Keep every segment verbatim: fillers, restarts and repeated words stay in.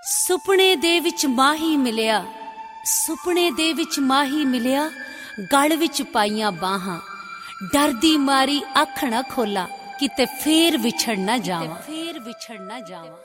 ਸੁਪਨੇ ਦੇ ਵਿੱਚ ਮਾਹੀ ਮਿਲਿਆ, ਸੁਪਨੇ ਦੇ ਵਿੱਚ ਮਾਹੀ ਮਿਲਿਆ, ਗਲ ਵਿੱਚ ਪਾਈਆਂ ਬਾਹਾਂ, ਡਰਦੀ ਮਾਰੀ ਅੱਖ ਨਾ ਖੋਲਾ, ਕਿਤੇ ਫੇਰ ਵਿਛੜ ਨਾ ਜਾਵਾਂ, ਫੇਰ ਵਿਛੜ ਨਾ ਜਾਵਾਂ।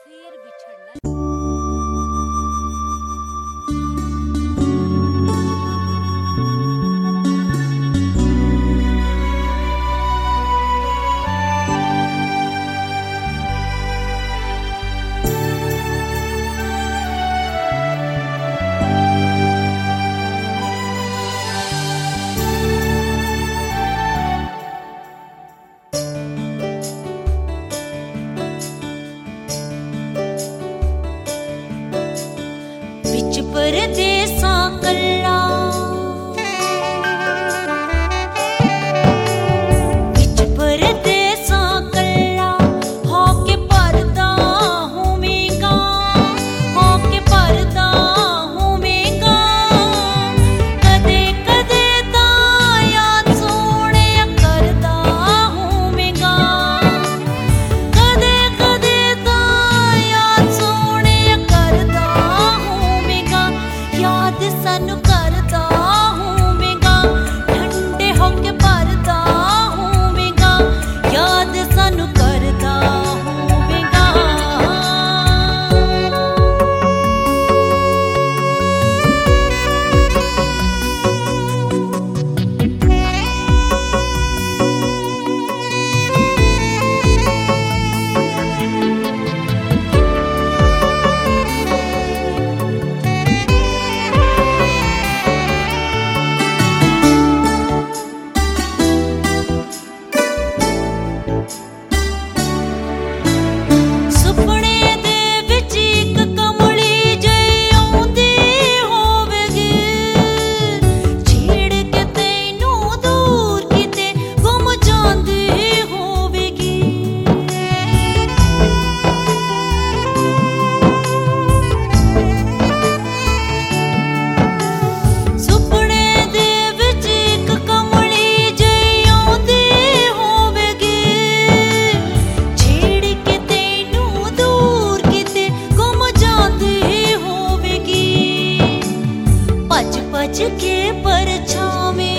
परदेसा कल्ला विच परदेसा कल्ला होके परदा होवेगा, होके परदा होवेगा। कदे कदे तां याद सोने करदा होवेगा, कदे कदे तां याद सोने करदा होवेगा। याद सानू करदा होवेगा, ठंडे होके भरदा होवेगा, याद सानू करदा होवेगा। भज के परछावे,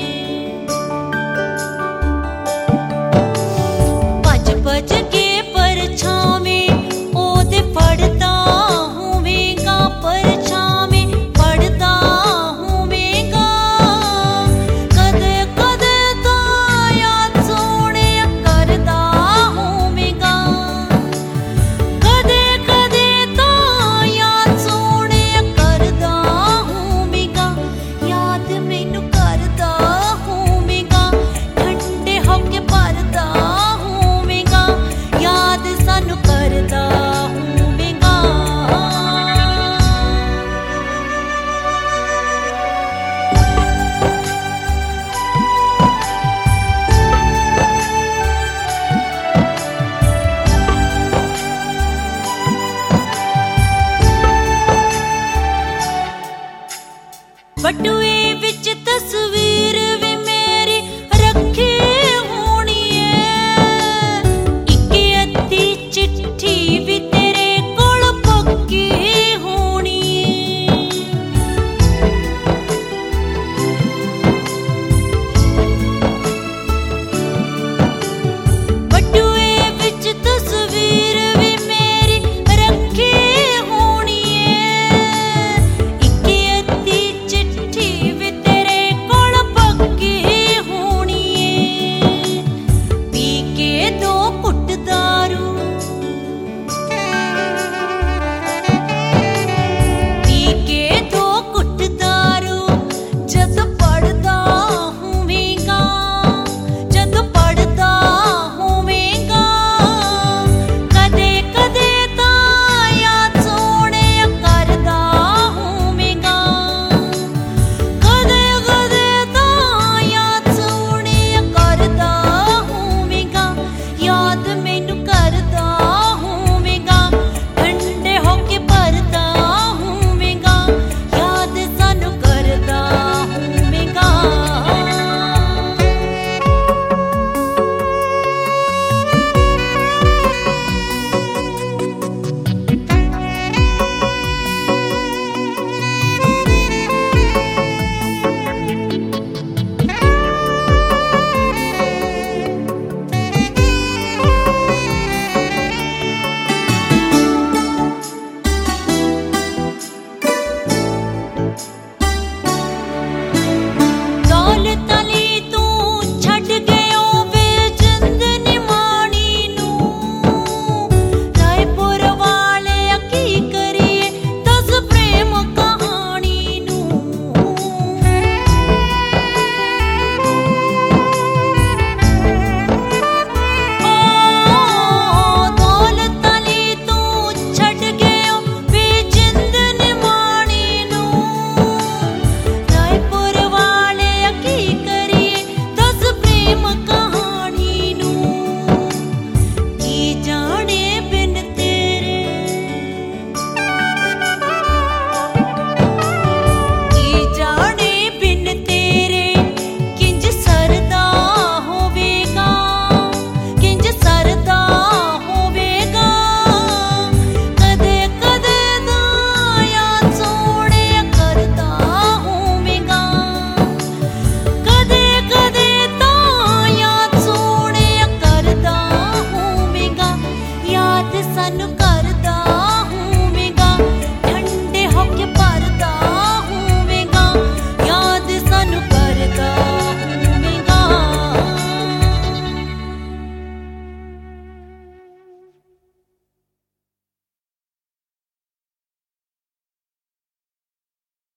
भज भज के परछावे, ओदे पड़दा होवेगा, परछावे पड़दा होवेगा। कदे कदे तां याद सोने करदा होवेगा, कदे कदे तां याद सोने करदा होवेगा। याद मैनू करदा होवेगा, ठंडे होके भरदा होवेगा, याद सानू करदा होवेगा। बटुए